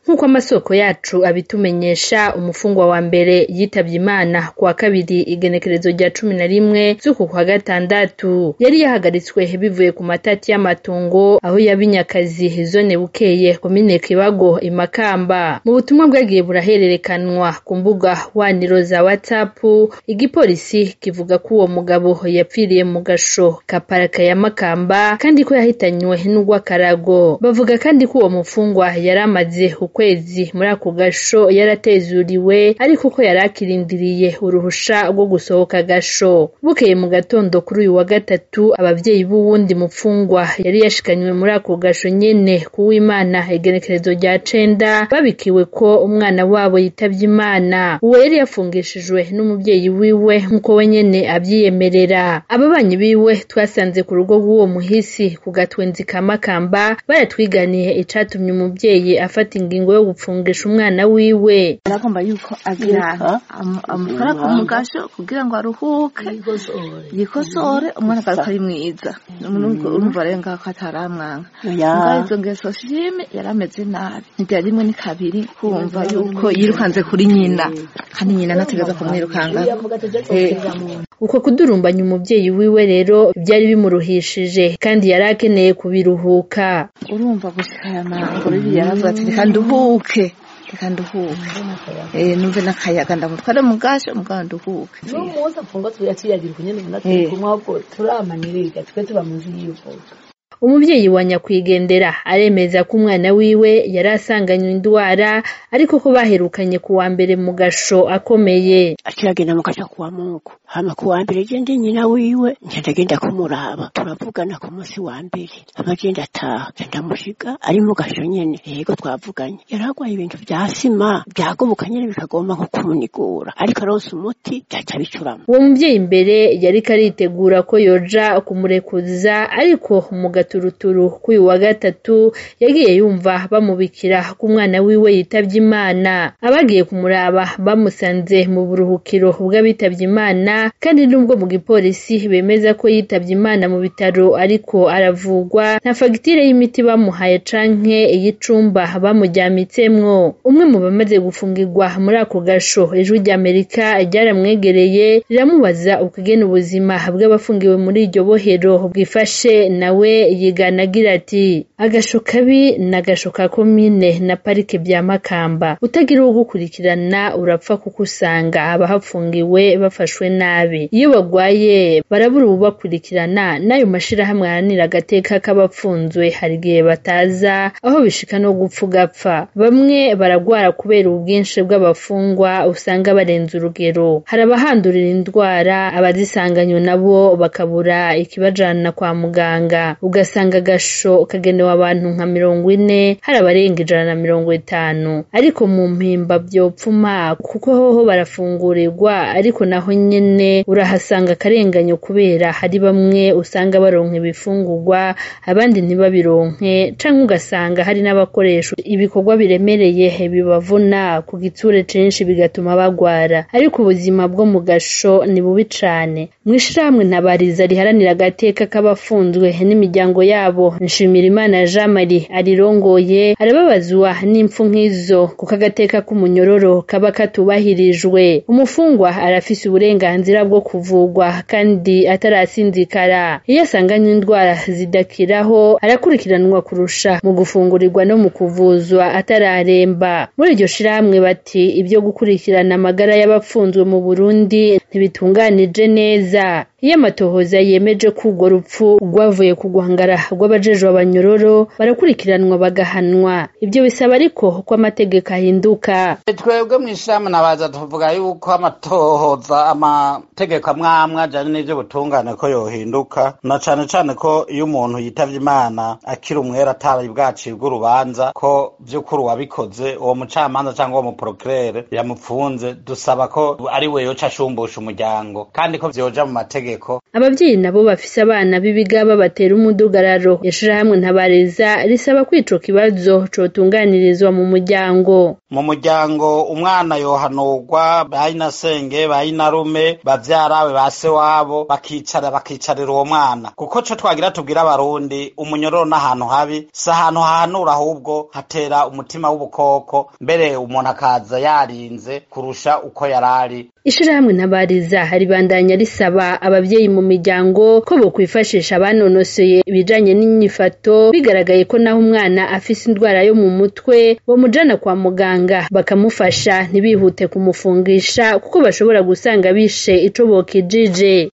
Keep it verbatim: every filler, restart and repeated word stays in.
nk'uko amasoko yacu abitumenyesha. Umufungwa wa mbere yitavye Imana kuwa kabiri igenekerezo rya cumi na rimwe z'uku kwa gatandatu. Yari yahagaritswe bivuye ku matati y'amatongo aho yabinyakazi zone Bukeye komine Kibago Imakamba. Mu butumwa bwagiye burahererekanwa ku mbuga waniro za WhatsApp, igipolisi kivuga ko uwo mugabo yapfiriye mu gasho ka paraka ya Makamba kandi ko yahitanywe n'ugwakarago. Bavuga kandi ko uwo mufungwa yari amaze ukwezi muri ako gasho yaratezuriwe ariko ko yari akirindiriye uruhusha rwo gusohoka gasho. Bukeye mu gatondo kuri uyu wa gatatu abavyeyi b'uwundi mufungwa yari yashikanywe muri ako gasho nyene kuw'Imana igenekerezo rya cenda babikiwe ko umwana wabo yitavye Imana. Uwo yari yafungishijwe n'umuvyeyi wiwe nkuko we nyene avyiyemerera. Ababanyi biwe twasanze ku rugo rw'uwo muhisi ku Gatwenzi ka Makamba baratwiganiye icatumye umuvyeyi afata ingingo yo gupfungisha umwana wiwe. Aragomba yuko agira amukora ku mugasho kugira ngo aruhuke yikosore umwana akaruka ari mwiza. Urumva rero ngako ataramwanga. Ngaho izo ngeso shime yarameze nabi. Ntibyari rimwe ni kabiri kumva yuko yirukanze kuri nyina kandi nyina nategeza kumwirukanga. Uko kudurumbanya umuvyeyi wiwe rero byari bimuruhishije kandi yarakeneye kubiruhuka. Urumva gushika ya mango riri yaravuga ati kandi uhuke kandi uhuke eh numve nakayaga ndamutware mugasho muganda uhuke no muza fungo tuyaciyagira kunyene natwe kumwabwo turamanirika twe tuba muzi yivuga. Umuvyeyi wa nyakwigendera aremeza ko umwana wiwe yari asanganywe indwara ariko ko baherukanye kuwa mbere mu gasho akomeye. Akiragenda mu gasho kuwa Mungu hama kuwa mbere gende nyina wiwe ntagenda kumuraba turavugana ku munsi wa mbere amagenda ataha ndamushiga ari mu gasho nyene yego twavuganye yaragwaye ibintu vya sima byagobukanye bikagomba nko kumunigura ariko aronse umuti cyaca bicurama. Uwo muvyeyi imbere yari karitegura ko yoja kumurekuza ariko mu turuturu kuyu wa gatatu yagiye yumva bamubikira ku mwana wiwe yitavye Imana. Abagiye kumuraba bamusanze mu buruhukiro bw'abitavye Imana kandi nubwo mu gipolisi bemeza ko yitavye Imana mu bitaro ariko aravugwa nta fagitire y'imiti bamuhaye canke y'icumba bamujyamitsemwo. Umwe mu bamaze gufungirwa muri ako gasho Ijwi ry'Amerika ryaramwegereye riramubaza ukugena ubuzima bw'abafungiwe muri iryo bohero bwifashe, nawe yigana agira ati agasho kabi n'agasho ka komine na parike bya Makamba utagira uwo gukurikirana urapfa kuko usanga abahafungiwe bafashwe nabi. Iyo bagwaye barabura ubakurikirana nayo mashirahamwe ahanira agateka k'abapfunzwe hari igihe bataza aho bishika no gupfa ugapfa. Bamwe baragwara kubera ubwinshi bw'abafungwa usanga barenze urugero. Hari abahandurira indwara abazisanganywe nabo bakabura ikibajana kwa muganga ugasanga agasho kagenewe abantu nka mirongo ine hari abarenga ijana na mirongo itanu ariko mu mpimba vyopfuma kuko hoho barafungurirwa ariko naho nyene urahasanga akarenganyo kubera hari bamwe usanga baronka ibifungurwa abandi ntibabironke canke ugasanga hari n'abakoresha ibikorwa biremereye bibavuna ku gitsure censhi bigatuma bagwara. Ariko ubuzima bwo mu gasho ni bubi cane. Mwishirahamwe ntabariza riharanira agateka k'abafunzwe n'imiryango yabo Nshimirimana Jean Marie arirongoye arababazwa n'impfu nk'izo kuko agateka k'umunyororo kaba katubahirijwe. Umufungwa arafise uburenganzira bwo kuvugwa kandi atarasinzikara. Iyo asanganywe indwara zidakiraho arakurikiranwa kurusha mu gufungurirwa no mu kuvuzwa atararemba. Muri iryo shirahamwe bati ibyo gukurikirana amagara y'abapfunzwe mu Burundi ntibitunganije neza. Iyo amatohoza yemeje ko urwo rupfu rwavuye ku guhangara rw'abajejwe abanyororo barakurikiranwa bagahanwa. Ibyo bisaba ariko ko amategeko ahinduka. Twebwe mw'ishirahamwe nabaza tuvuga yuko amatohoza amategeko amwamwe ajanye n'ivyo butungane ko yohinduka, na cane cane ko iyo umuntu yitavye Imana akiri umwera atari bwacibwa urubanza ko vy'ukuri wabikoze uwo mucamanza cyangwa uwo muprocureur yamupfunze, dusaba ko ari we yoca ashumbusha umuryango kandi ko vyoja mu mategeko n'amategeko. Abavyeyi nabo bafise abana b'ibigaba batera umudugararo, ishirahamwe Ntabariza risaba ko ico kibazo cotunganirizwa mu muryango. Mu muryango umwana yohanurwa bayinasenge bayinarume bavyarawe base wabo bakicara bakicarira uwo mwana, kuko co twagira tubwira abarundi umunyororo n'ahantu habi si ahantu hahanura, ahubwo hatera umutima w'ubukoko, mbere umuntu akaza yarinze kurusha uko yarari. Ishirahamwe Ntabariza haribandanya risaba abavyeyi mu miryango ko bokwifashisha abanonosoye ibijanye n'inyifato, bigaragaye ko naho umwana afise indwara yo mu mutwe bomujana kwa muganga bakamufasha ntibihute kumufungisha, kuko bashobora gusanga bishe ico bokijije.